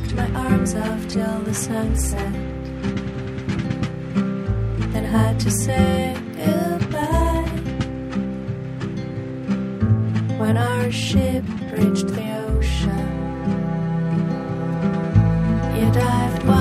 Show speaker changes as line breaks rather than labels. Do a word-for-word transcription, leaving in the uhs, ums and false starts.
laughed my arms off till the sunset, then had to say goodbye. When our ship reached the ocean, you dived